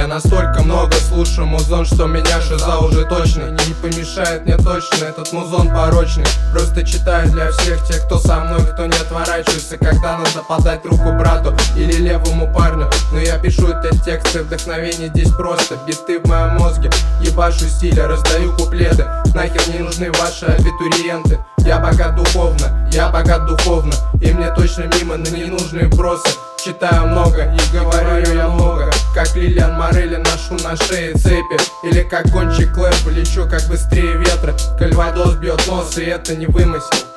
настолько много слушаю музон, что меня шиза уже точно не помешает мне точно этот музон порочный. Просто читаю для всех тех, кто со мной, кто не отворачивается, когда надо подать руку брату или левому парню. Но я пишу эти тексты, вдохновение здесь просто. Биты в моем мозге, ебашу стиля, раздаю куплеты. Нахер не нужны ваши абитуриенты. Я богат духовно, и мне точно мимо, но не нужны вбросы. Читаю много и говорю я много, как Лилиан Морелли ношу на шее цепи. Или как гонщик Клэр, полечу как быстрее ветра. Кальвадос бьет нос, и это не вымысел.